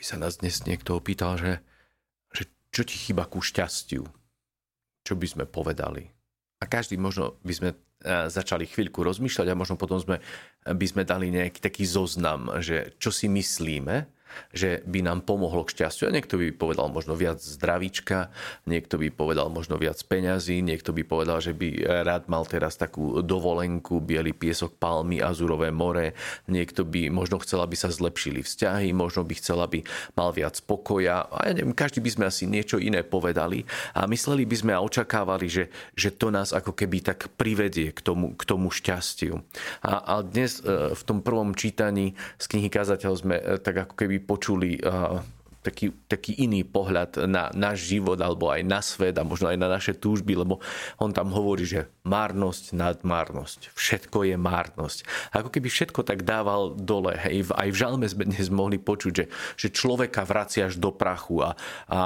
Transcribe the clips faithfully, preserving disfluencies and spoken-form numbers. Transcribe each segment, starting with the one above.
sa nás dnes niekto opýtal, že, že čo ti chýba ku šťastiu? Čo by sme povedali? A každý možno by sme začali chvíľku rozmýšľať a možno potom sme, by sme dali nejaký taký zoznam, že čo si myslíme, že by nám pomohlo k šťastiu. A niekto by povedal možno viac zdravíčka, niekto by povedal možno viac peňazí, niekto by povedal, že by rád mal teraz takú dovolenku, biely piesok, palmy, azurové more, niekto by možno chcel, aby sa zlepšili vzťahy, možno by chcel, aby mal viac pokoja. A ja neviem, každý by sme asi niečo iné povedali a mysleli by sme a očakávali, že, že to nás ako keby tak privedie k tomu, k tomu šťastiu. A, a dnes v tom prvom čítaní z knihy Kazateľ sme tak ako keby počuli uh, taký, taký iný pohľad na náš život alebo aj na svet a možno aj na naše túžby, lebo on tam hovorí, že márnosť nad márnosť. Všetko je márnosť. Ako keby všetko tak dával dole. Hej. Aj v žalme sme dnes mohli počuť, že, že človeka vraciaš do prachu a, a, a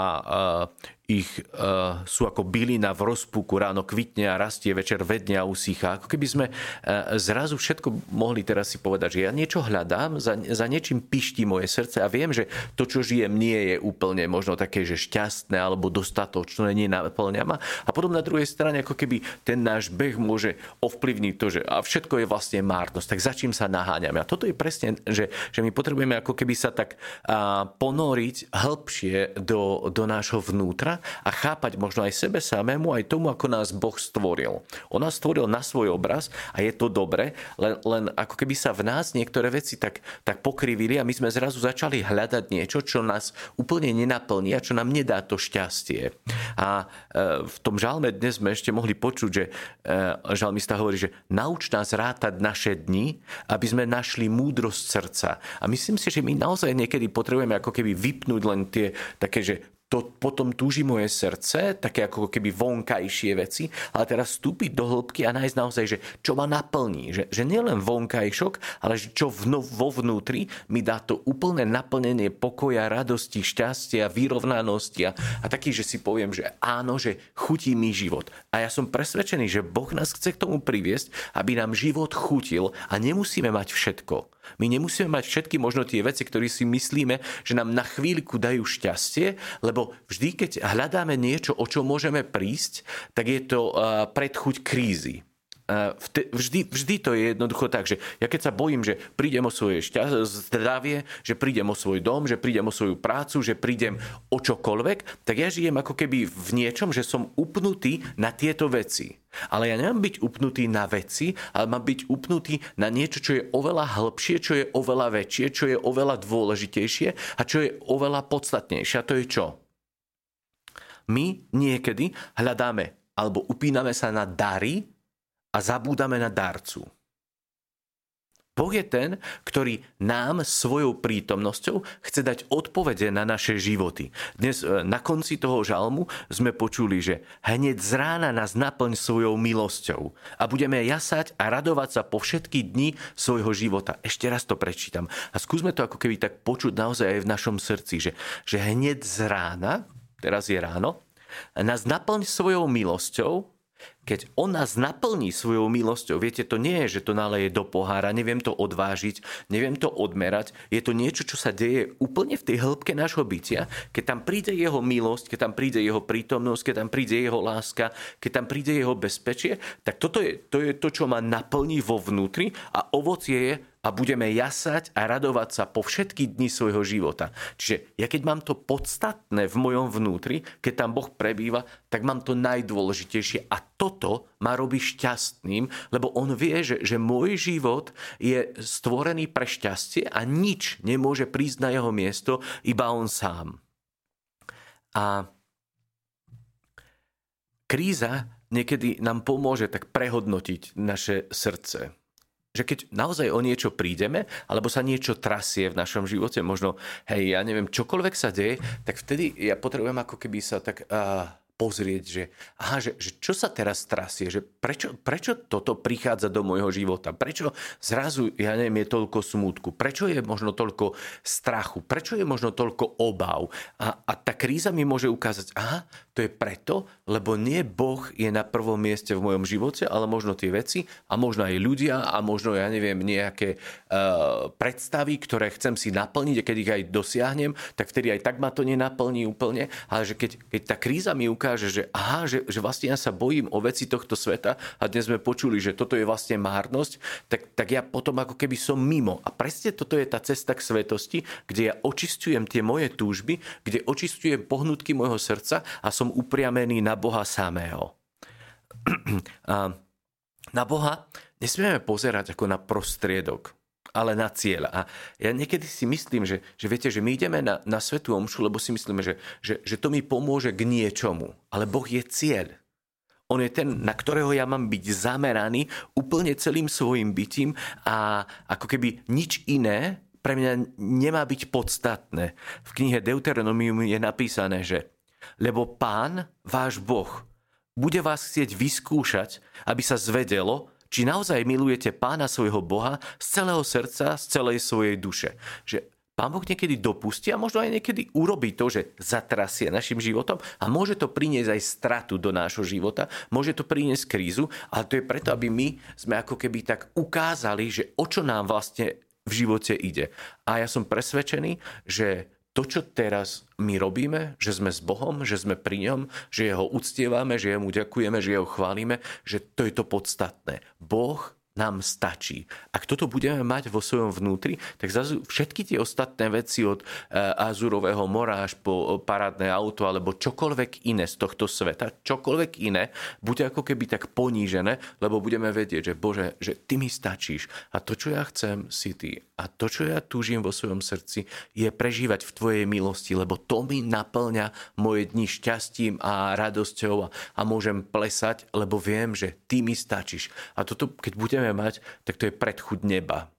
ich uh, sú ako bylina v rozpuku, ráno kvitne a rastie, večer vedne a usýcha. Ako keby sme uh, zrazu všetko mohli teraz si povedať, že ja niečo hľadám, za, za niečím piští moje srdce a viem, že to, čo žijem, nie je úplne možno také, že šťastné alebo dostatočné, nie naplňa ma. A potom na druhej strane, ako keby ten náš beh môže ovplyvniť to, že a všetko je vlastne márnosť. Tak za čím sa naháňame? A toto je presne, že, že my potrebujeme ako keby sa tak uh, ponoriť hĺbšie do, do nášho vnútra a chápať možno aj sebe samému, aj tomu, ako nás Boh stvoril. On nás stvoril na svoj obraz a je to dobre, len, len ako keby sa v nás niektoré veci tak, tak pokrivili a my sme zrazu začali hľadať niečo, čo nás úplne nenaplní a čo nám nedá to šťastie. A v tom žalme dnes sme ešte mohli počuť, že žalmista hovorí, že nauč nás rátať naše dni, aby sme našli múdrosť srdca. A myslím si, že my naozaj niekedy potrebujeme ako keby vypnúť len tie také, že to potom túži moje srdce, také ako keby vonkajšie veci, ale teraz vstúpiť do hĺbky a nájsť naozaj, že čo ma naplní. Že, že nielen vonkajšok, ale že čo vno, vo vnútri mi dá to úplné naplnenie pokoja, radosti, šťastia, vyrovnanosti a, a taký, že si poviem, že áno, že chutí mi život. A ja som presvedčený, že Boh nás chce k tomu priviesť, aby nám život chutil a nemusíme mať všetko. My nemusíme mať všetky možno tie veci, ktoré si myslíme, že nám na chvíľku dajú šťastie, lebo vždy, keď hľadáme niečo, o čo môžeme prísť, tak je to predchuť krízy. Vždy, vždy to je jednoducho tak, že ja keď sa bojím, že prídem o svoje šťa- zdravie, že prídem o svoj dom, že prídem o svoju prácu, že prídem o čokoľvek, tak ja žijem ako keby v niečom, že som upnutý na tieto veci. Ale ja nemám byť upnutý na veci, ale mám byť upnutý na niečo, čo je oveľa hĺbšie, čo je oveľa väčšie, čo je oveľa dôležitejšie a čo je oveľa podstatnejšie. A to je čo? My niekedy hľadáme alebo upíname sa na dary a zabúdame na darcu. Boh je ten, ktorý nám svojou prítomnosťou chce dať odpovede na naše životy. Dnes na konci toho žalmu sme počuli, že hneď z rána nás naplň svojou milosťou a budeme jasať a radovať sa po všetky dni svojho života. Ešte raz to prečítam a skúsme to ako keby tak počuť naozaj aj v našom srdci, že, že hneď z rána, teraz je ráno, nás naplň svojou milosťou. Keď on nás naplní svojou milosťou, viete, to nie je, že to naleje do pohára, neviem to odvážiť, neviem to odmerať, je to niečo, čo sa deje úplne v tej hĺbke nášho bytia. Keď tam príde jeho milosť, keď tam príde jeho prítomnosť, keď tam príde jeho láska, keď tam príde jeho bezpečie, tak toto je to, je to čo ma naplní vo vnútri a ovocie je a budeme jasať a radovať sa po všetky dni svojho života. Čiže ja keď mám to podstatné v mojom vnútri, keď tam Boh prebýva, tak mám to najdôležitejšie a toto ma robí šťastným, lebo on vie, že, že môj život je stvorený pre šťastie a nič nemôže prísť na jeho miesto, iba on sám. A kríza niekedy nám pomôže tak prehodnotiť naše srdce. Že keď naozaj o niečo prídeme, alebo sa niečo trasie v našom živote, možno, hej, ja neviem, čokoľvek sa deje, tak vtedy ja potrebujem ako keby sa tak uh, pozrieť, že, aha, že, že čo sa teraz trasie, že prečo, prečo toto prichádza do môjho života, prečo zrazu, ja neviem, je toľko smútku, prečo je možno toľko strachu, prečo je možno toľko obáv. A, a tá kríza mi môže ukázať, aha, to je preto, lebo nie Boh je na prvom mieste v mojom živote, ale možno tie veci a možno aj ľudia a možno, ja neviem, nejaké uh, predstavy, ktoré chcem si naplniť a keď ich aj dosiahnem, tak vtedy aj tak ma to nenaplní úplne, ale že keď, keď tá kríza mi ukáže, že aha, že, že vlastne ja sa bojím o veci tohto sveta a dnes sme počuli, že toto je vlastne márnosť, tak, tak ja potom ako keby som mimo. A presne toto je tá cesta k svetosti, kde ja očistujem tie moje túžby, kde očistujem pohnutky môjho srdca a som upriamený na Boha samého. A na Boha nesmieme pozerať ako na prostriedok, ale na cieľ. A ja niekedy si myslím, že, že viete, že my ideme na, na svätú omšu, lebo si myslíme, že, že, že to mi pomôže k niečomu. Ale Boh je cieľ. On je ten, na ktorého ja mám byť zameraný úplne celým svojim bytím a ako keby nič iné pre mňa nemá byť podstatné. V knihe Deuteronomium je napísané, že lebo Pán, váš Boh, bude vás chcieť vyskúšať, aby sa zvedelo, či naozaj milujete Pána svojho Boha z celého srdca, z celej svojej duše. Že Pán Boh niekedy dopustí a možno aj niekedy urobí to, že zatrasie našim životom a môže to priniesť aj stratu do nášho života, môže to priniesť krízu, ale to je preto, aby my sme ako keby tak ukázali, že o čo nám vlastne v živote ide. A ja som presvedčený, že to, čo teraz my robíme, že sme s Bohom, že sme pri ňom, že jeho uctievame, že jemu ďakujeme, že jeho chválime, že to je to podstatné. Boh nám stačí. Ak toto budeme mať vo svojom vnútri, tak zrazu všetky tie ostatné veci od Azurového mora až po parádne auto alebo čokoľvek iné z tohto sveta, čokoľvek iné, bude ako keby tak ponížené, lebo budeme vedieť, že Bože, že ty mi stačíš a to, čo ja chcem, si ty. A to, čo ja túžim vo svojom srdci, je prežívať v tvojej milosti, lebo to mi naplňa moje dni šťastím a radosťou a, a môžem plesať, lebo viem, že ty mi stačíš. A toto, keď budeme mať, tak to je predchuť neba.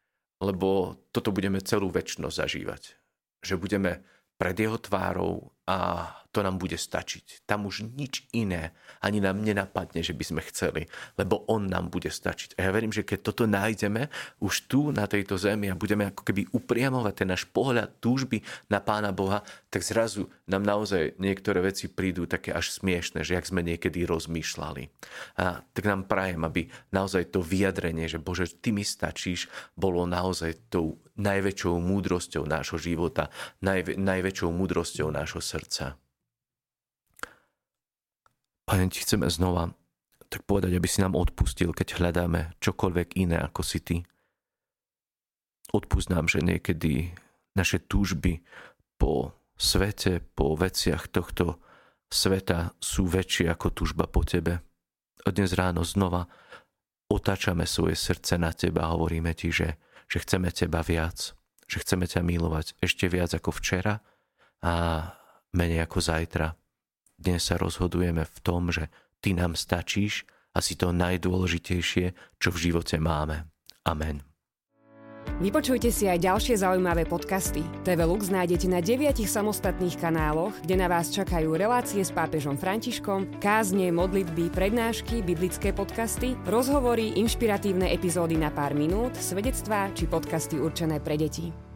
Lebo toto budeme celú večnosť zažívať. Že budeme pred jeho tvárou a to nám bude stačiť. Tam už nič iné ani nám nenapadne, že by sme chceli, lebo on nám bude stačiť. A ja verím, že keď toto nájdeme už tu na tejto zemi a budeme ako keby upriamovať ten náš pohľad túžby na Pána Boha, tak zrazu nám naozaj niektoré veci prídu také až smiešné, že jak sme niekedy rozmýšľali. A tak nám prajem, aby naozaj to vyjadrenie, že Bože, ty mi stačíš, bolo naozaj tou najväčšou múdrosťou nášho života, najv- najväčšou múdrosťou nášho srdca. Pane, ti chceme znova tak povedať, aby si nám odpustil, keď hľadáme čokoľvek iné ako si ty. Odpusť nám, že niekedy naše túžby po svete, po veciach tohto sveta sú väčšie ako túžba po tebe. A dnes ráno znova otáčame svoje srdce na teba a hovoríme ti, že, že chceme teba viac, že chceme ťa milovať ešte viac ako včera a menej ako zajtra. Dnes sa rozhodujeme v tom, že ty nám stačíš a si to najdôležitejšie, čo v živote máme. Amen. Vypočujte si aj ďalšie zaujímavé podcasty. té vé Lux nájdete na deviatich samostatných kanáloch, kde na vás čakajú relácie s pápežom Františkom, kázne, modlitby, prednášky, biblické podcasty, rozhovory, inšpiratívne epizódy na pár minút, svedectvá či podcasty určené pre deti.